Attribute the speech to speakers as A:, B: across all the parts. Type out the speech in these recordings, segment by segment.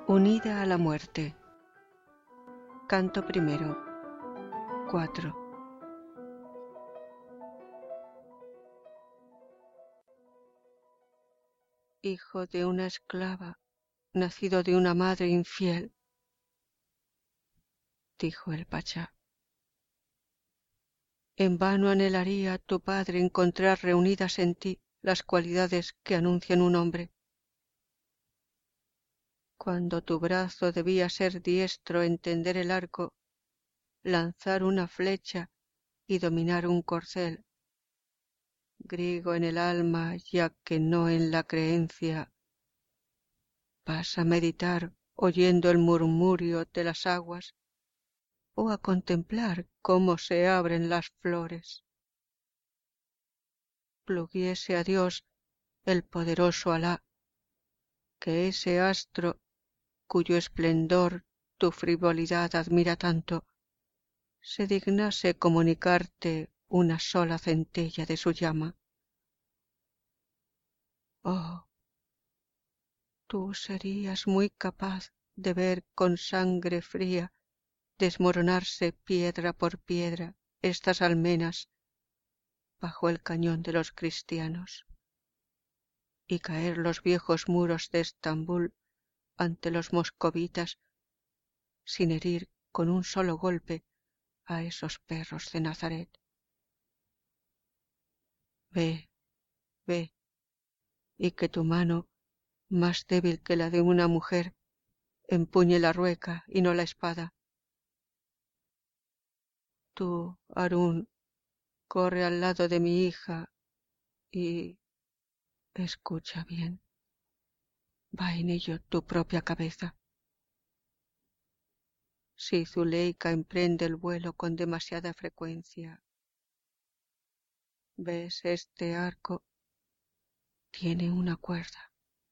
A: Unida a la muerte. Canto primero. 4. Hijo de una esclava, nacido de una madre infiel, dijo el pachá. En vano anhelaría tu padre encontrar reunidas en ti las cualidades que anuncian un hombre. Cuando tu brazo debía ser diestro en tender el arco, lanzar una flecha y dominar un corcel, griego en el alma ya que no en la creencia, vas a meditar oyendo el murmurio de las aguas o a contemplar cómo se abren las flores. Pluguiese a Dios, el poderoso Alá, que ese astro cuyo esplendor tu frivolidad admira tanto, se dignase comunicarte una sola centella de su llama. Oh, tú serías muy capaz de ver con sangre fría desmoronarse piedra por piedra estas almenas bajo el cañón de los cristianos y caer los viejos muros de Estambul ante los moscovitas sin herir con un solo golpe a esos perros de Nazaret. Ve, ve, y que tu mano, más débil que la de una mujer, empuñe la rueca y no la espada. Tú, Harún, corre al lado de mi hija y escucha bien. Va en ello tu propia cabeza. Si Zuleika emprende el vuelo con demasiada frecuencia, ¿ves este arco? Tiene una cuerda.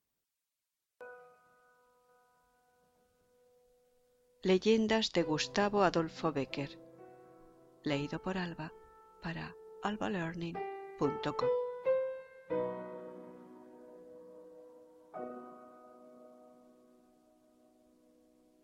A: Leyendas de Gustavo Adolfo Bécquer. Leído por Alba para albalearning.com.